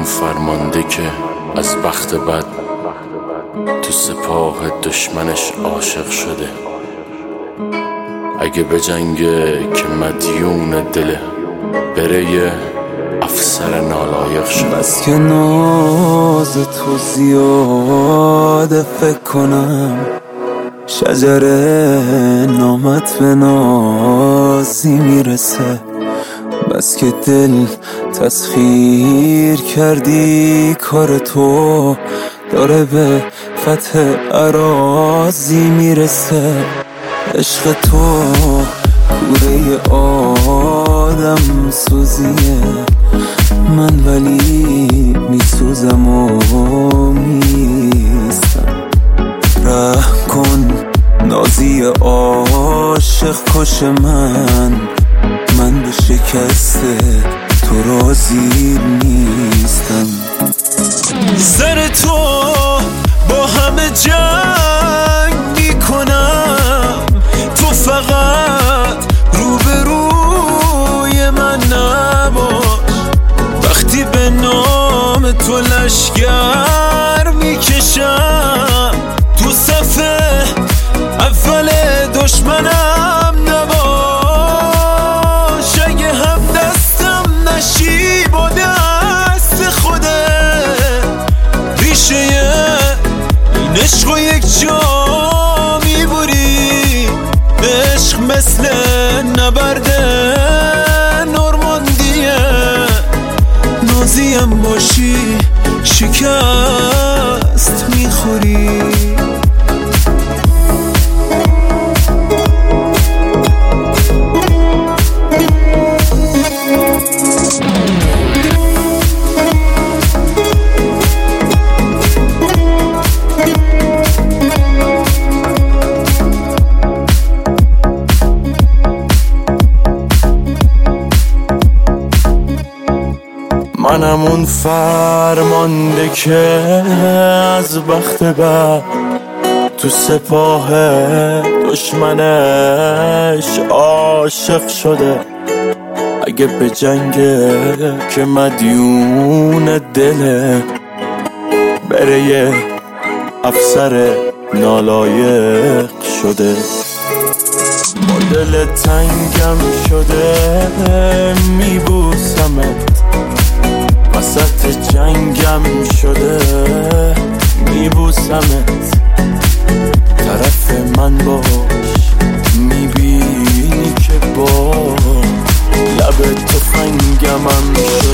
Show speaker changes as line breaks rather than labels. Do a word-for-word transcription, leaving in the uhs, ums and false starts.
فرمانده که از بخت بد تو سپاه دشمنش عاشق شده. اگه بجنگه که مدیون دله، بره یه افسر نالایق شده.
بس که ناز تو زیاده فکر کنم شجر نامت به نازی میرسه. بس که دل تسخیر کردی کار تو داره به فتح اراضی میرسه. عشق تو کوره آدم سوزیه، من ولی میسوزم و میستم. رحم کن نازی عاشق کش من، من به شکست تو راضی نیستم.
سر تو با همه جنگ میکنم، تو فقط روبروی من نباش. وقتی به نام تو لشگر میکشم، تو صف اول دشمنم نباش. اگه هم دستم نشی با دست خودت، ریشه این عشق و یک جا میبری. عشق مثل نبرد نورماندیه، نازیم باشی شکست میخوری.
منم اون فرمانده که از بخت بد تو سپاه دشمنش عاشق شده. اگه به جنگه که مدیون دله، بره یه افسر نالایق شده. با دل تنگم شده میبوسمت، وسط جنگم شده میبوسمت. طرف من باش میبینی که با لب تفنگم هم